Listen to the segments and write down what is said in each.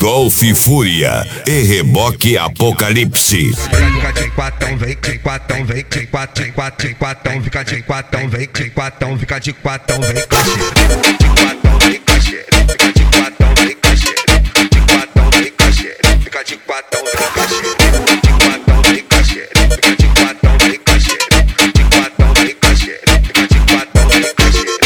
Golf Fúria e Reboque Apocalipse. Fica de quatão, vem de quatão, vem de quatão, de quatão, fica de quatão, vem de quatão, fica de quatão, vem cacheiro. De quatão, vem cacheiro, fica de quatão, vem cacheiro. De quatão, vem cacheiro, fica de quatão, vem cacheiro. De quatão, vem cacheiro, fica de quatão, vem cacheiro. De quatão, vem cacheiro, fica de quatão, vem cacheiro.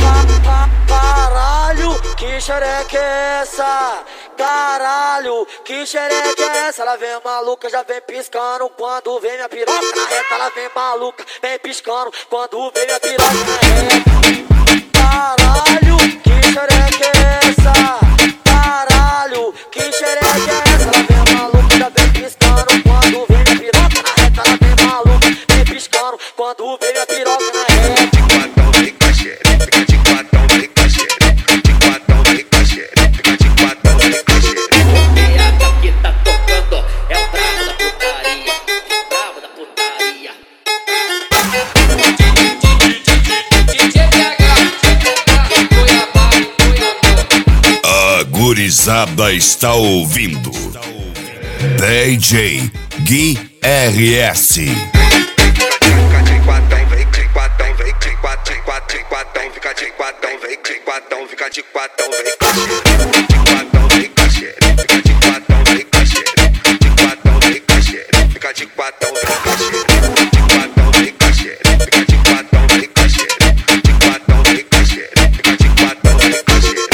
Caralho, que xereca é essa? Caralho, que xereca é essa? Ela vem maluca, já vem piscando. Quando vem minha piroca na reta, ela vem maluca, vem piscando. Quando vem minha piroca na reta. Caralho, que xereca é essa? Caralho, que xereca é essa? Ela vem maluca, já vem piscando. Quando vem minha piroca na reta, ela vem maluca, vem piscando. Quando vem minha piroca na reta. De quatão, vem cacheiro, fica de quatão, vem cacheiro. De quatão, vem cacheiro, fica de quatão, vem cacheiro. O que tá tocando é o brabo da putaria, brabo da putaria. A gurizada está ouvindo DJ Gui RS. Fica de quatão, vem de quatão, vem de quatão, de quatão, fica de quatão, vem de quatão, fica de quatão, vem cacheiro. De quatão, vem cacheiro, fica de quatão, vem cacheiro. De quatão, vem cacheiro, fica de quatão, vem cacheiro. De quatão, vem cacheiro, fica de quatão, vem cacheiro. De quatão, vem cacheiro, fica de quatão, vem cacheiro.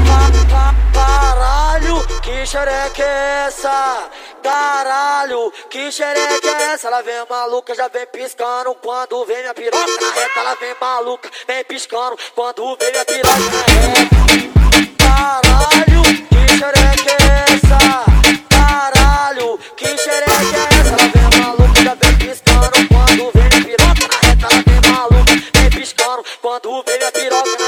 Caralho, que xereca é essa? Caralho, que xereca é essa? Ela vem maluca, já vem piscando. Quando vem minha piroca na reta, ela vem maluca, vem piscando. Quando vem minha piroca na reta. Caralho, que xereca é essa? Caralho, que xereca é essa? Ela vem maluca, já vem piscando. Quando vem minha piroca na reta, ela vem maluca, vem piscando. Quando vem minha piroca na reta.